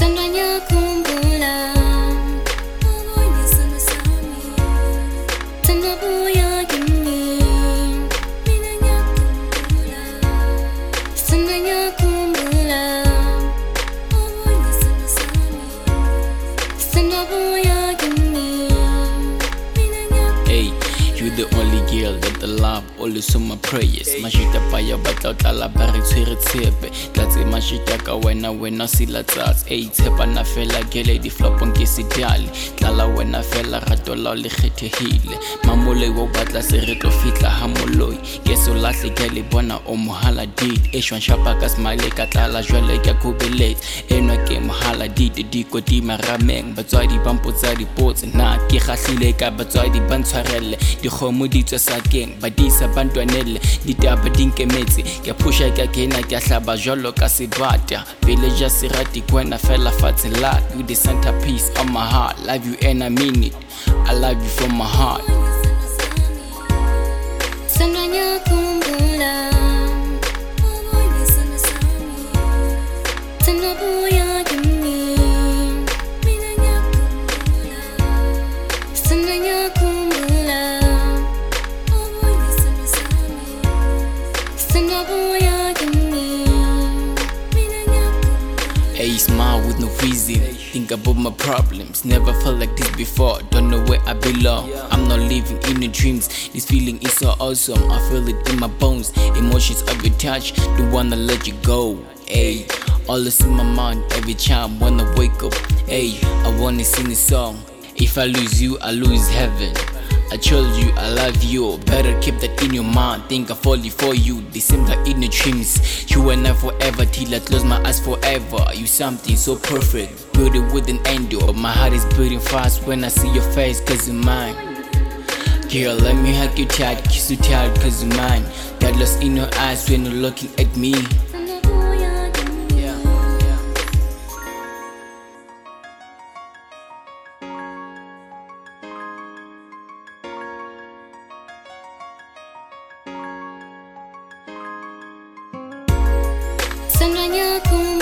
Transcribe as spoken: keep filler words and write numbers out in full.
Sandanya kumbula Awalnya sama-sama Tanabuya gini Minanya kumbula Sandanya kumbula Awalnya sama-sama Tanabuya gini Minanya kumbula Hey, you the only girl that I love, always on my prayers. Mashita paya batla tala bari tswere tshepe. Tlatse mashita ka wena wena sila tsats. Hey, tshepa na fela gele di flop on ke sidali. Tlala wena fela rato la le khethehile. Mamole wo batla se re tlo fitla ha moloi. Ke so lahle gele bona o mohala did. E shwan shapa ka smile ka tlala jwale ke kubelete. Enwa ke mohala did di ko di marameng. Batswadi ba mpotsa dipotse na ke khahlile ka batswadi ba ntshwarelle. Dikgomo di tswa sakeng ba di sa bantwanele ditaba di nkemetse ke pusha ke kena ke hlaba jwalo ka sebata village sirati kwena fela fatshe la you the centerpiece of my heart. Love you and I mean it, I love you from my heart. Sandanya kumbula Awalnya sama-sama Tanabuya gini Minanya kumbula Sandanya kumbula Awalnya sama-sama Tanabuya gini Minanya kumbula Hey, smile with no reason. Think about my problems. Never felt like this before. Don't know where I belong. I'm not living in the dreams. This feeling is so awesome. I feel it in my bones. Emotions of your touch. Don't wanna let you go. Hey, all is in my mind. Every time when I wake up. Hey, I wanna sing a song. If I lose you, I lose heaven. I told you I love you, better keep that in your mind. Think I falling for you, they seem like in the dreams. You and I forever till I close my eyes forever. You something so perfect, beauty with an angel. My heart is beating fast when I see your face cause you're mine. Girl, let me hug you tight, kiss you tight cause you're mine. Got lost in your eyes when you're looking at me. Tanabuya gini Sandanya kumbula